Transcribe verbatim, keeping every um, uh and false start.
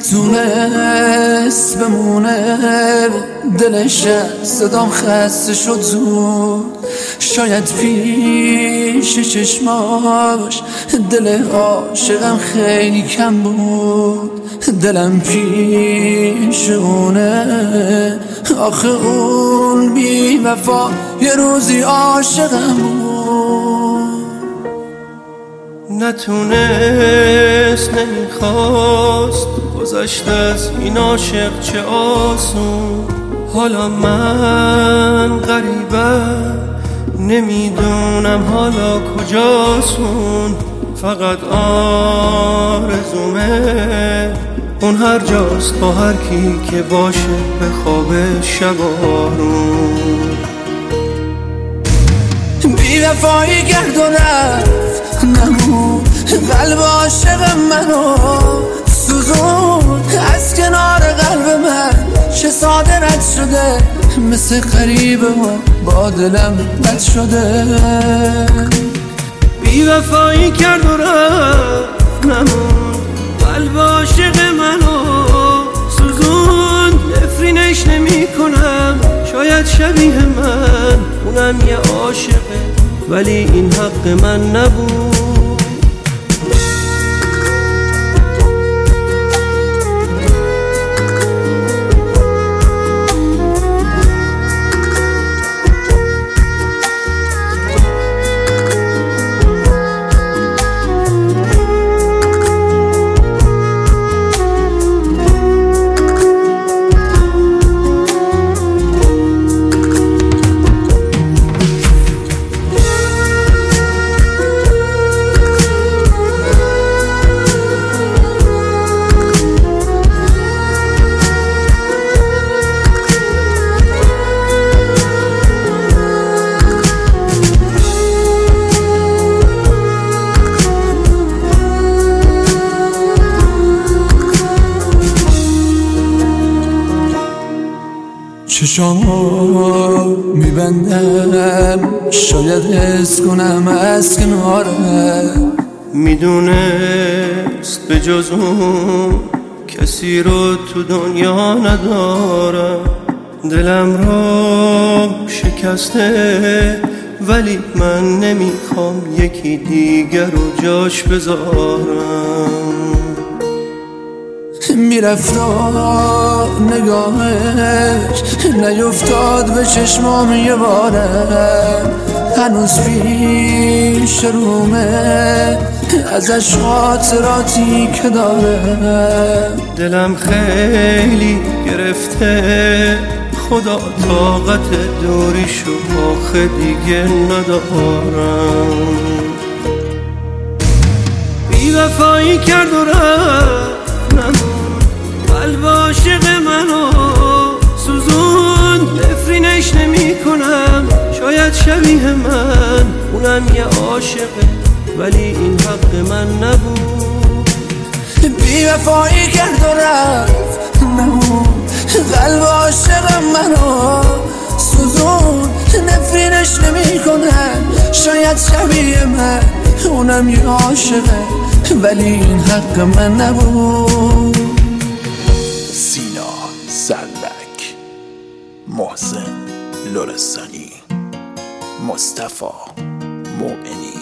نتونست بمونه دلش صدام خسته شد زود، شاید پیش چشماش دل عاشقم خیلی کم بود. دلم پیش اونه آخه اون بی وفا یه روزی عاشقم بود. نتونست نمیخواست گذشته از این عاشق چه آسون. حالا من غریبم نمیدونم حالا کجاسون. فقط آرزومه اون هر جاست با هر کی که باشه به خواب شبارون. بی وفایی کرد و رفت نمون قلب عاشق منو سوزون. از کنار قلب من چه ساده رد شده، مثل غریبه و با دلم بد شده. بی وفایی کرد و رفت نمون قلب عاشق منو سوزون. نفرینش نمی کنم شاید شبیه من اونم یه عاشقه ولی این حق من نبود. چشامو میبندم شاید حس کنم از کناره. میدونست به جز اون کسی رو تو دنیا ندارم. دلم رو شکسته ولی من نمیخوام یکی دیگر رو جاش بذارم. میرفت نگاهش نیفتاد به چشمام یه بارم. هنوز پیش رومه ازش خاطراتی که دارم. دلم خیلی گرفته خدا طاقت دوریشو آخه دیگه ندارم. بی وفایی کرد و رفت قلب عاشق منو سوزون. نفرینش نمی کنم شاید شبیه من اونم یه عاشقه ولی این حق من نبود. بی وفایی کرد و رفت نمون قلب عاشق منو سوزون. نفرینش نمی کنم شاید شبیه من اونم یه عاشقه ولی این حق من نبود. سینا زربک، محسن لرستانی، مصطفی مومنی.